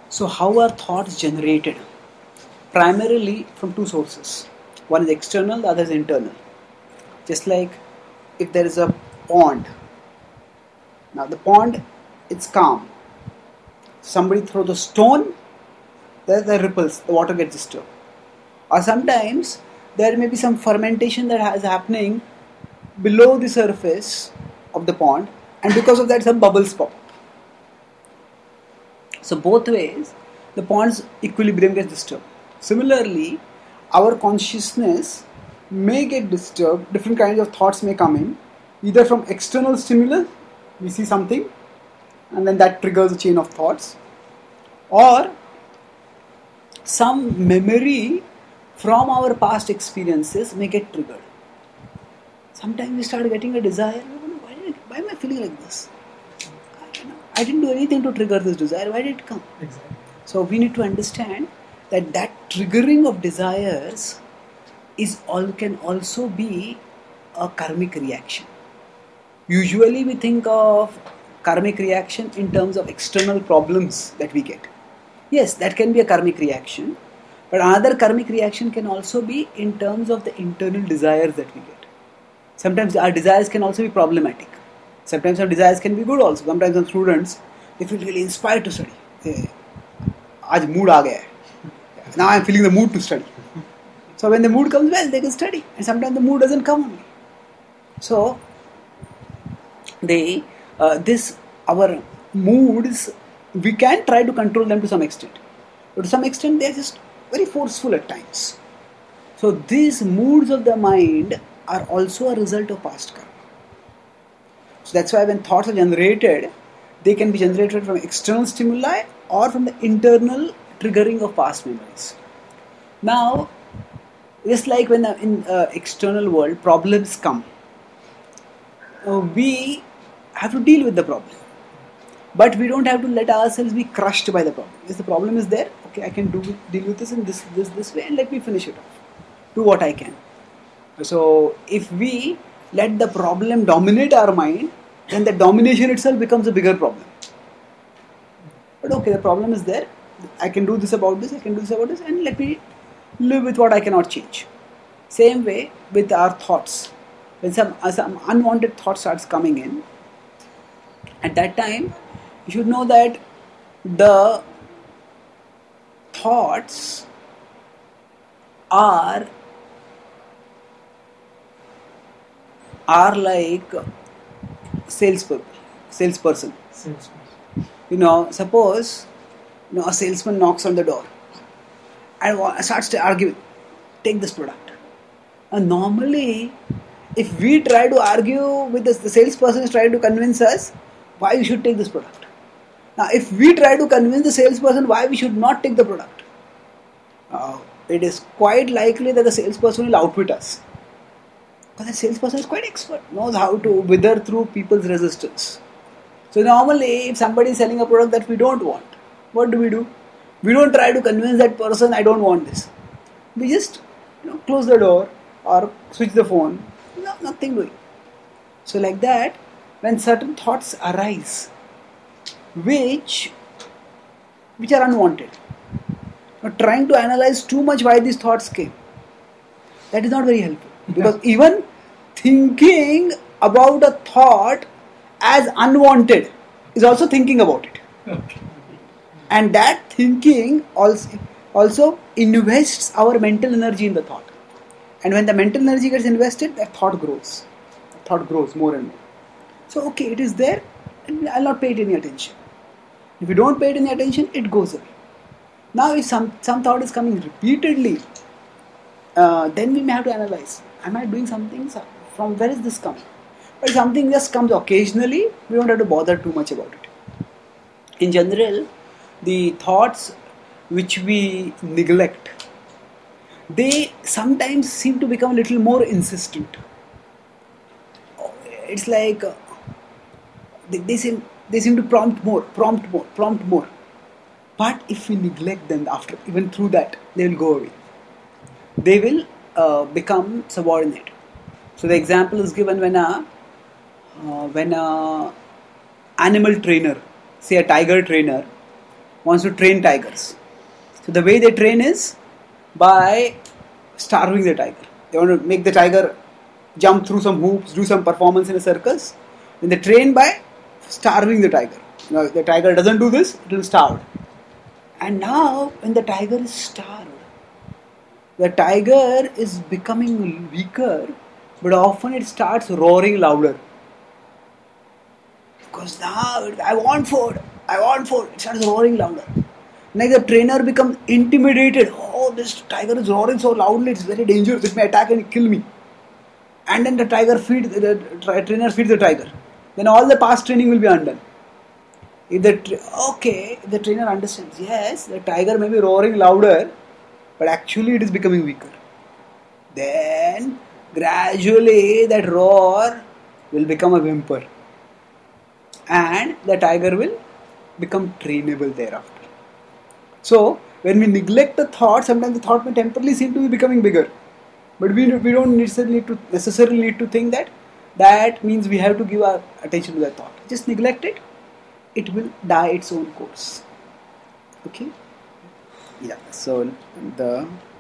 So how are thoughts generated? Primarily from two sources. One is external, the other is internal. Just like if there is a pond. Now the pond, it's calm. Somebody throws a stone, there are ripples, the water gets disturbed. Or sometimes there may be some fermentation that is happening below the surface of the pond, and because of that some bubbles pop up. So both ways the pond's equilibrium gets disturbed. Similarly, our consciousness may get disturbed, different kinds of thoughts may come in, either from external stimulus, we see something and then that triggers a chain of thoughts, or some memory from our past experiences may get triggered. Sometimes we start getting a desire, why am I feeling like this? I didn't do anything to trigger this desire, why did it come? Exactly. So we need to understand that triggering of desires can also be a karmic reaction. Usually we think of karmic reaction in terms of external problems that we get. Yes, that can be a karmic reaction, but another karmic reaction can also be in terms of the internal desires that we get. Sometimes our desires can also be problematic. Sometimes our desires can be good also. Sometimes some students, they feel really inspired to study. Aaj mood aa gaya hai. Now I am feeling the mood to study. So when the mood comes, well, they can study. And sometimes the mood doesn't come only. So our moods, we can try to control them to some extent. But to some extent, they are just very forceful at times. So these moods of the mind are also a result of past karma. So that's why when thoughts are generated, they can be generated from external stimuli or from the internal triggering of past memories. Now, just like when in external world problems come, we have to deal with the problem. But we don't have to let ourselves be crushed by the problem. If the problem is there, okay, I can deal with this in this way, and let me finish it off. Do what I can. So if we let the problem dominate our mind, then the domination itself becomes a bigger problem. But okay, the problem is there. I can do this about this, I can do this about this, and let me live with what I cannot change. Same way with our thoughts. When some unwanted thought starts coming in, at that time, you should know that the thoughts are like salesperson. Suppose a salesman knocks on the door and starts to argue, take this product. And normally, if we try to argue with the salesperson is trying to convince us why we should take this product. Now, if we try to convince the salesperson why we should not take the product, it is quite likely that the salesperson will outwit us. Because the salesperson is quite expert, knows how to wither through people's resistance. So normally, if somebody is selling a product that we don't want, what do? We don't try to convince that person, I don't want this. We just close the door or switch the phone. Nothing doing. So like that, when certain thoughts arise, which are unwanted, trying to analyze too much why these thoughts came, that is not very helpful. Because even thinking about a thought as unwanted is also thinking about it. Okay. And that thinking also invests our mental energy in the thought. And when the mental energy gets invested, that thought grows. That thought grows more and more. So okay, it is there and I'll not pay it any attention. If you don't pay it any attention, it goes away. Now if some thought is coming repeatedly, then we may have to analyze. Am I doing something? From where is this coming? But if something just comes occasionally, we don't have to bother too much about it. In general, the thoughts which we neglect, they sometimes seem to become a little more insistent. It's like they seem to prompt more. But if we neglect them even through that, they will go away. They will become subordinate. So the example is given when a animal trainer, say a tiger trainer, wants to train tigers. So the way they train is by starving the tiger. They want to make the tiger jump through some hoops, do some performance in a circus. Then they train by starving the tiger. If the tiger doesn't do this, it will starve. And now, when the tiger is starved, the tiger is becoming weaker, but often it starts roaring louder. Because now, I want food, it starts roaring louder. Like the trainer becomes intimidated. Oh, this tiger is roaring so loudly, it's very dangerous, it may attack and kill me. And then the trainer feeds the tiger. Then all the past training will be undone. If the trainer understands, yes, the tiger may be roaring louder, but actually it is becoming weaker. Then gradually that roar will become a whimper, and the tiger will become trainable thereafter. So when we neglect the thought, sometimes the thought may temporarily seem to be becoming bigger, but we don't necessarily need to think that means we have to give our attention to that thought. Just neglect it. It will die its own course. Okay? Yeah. So the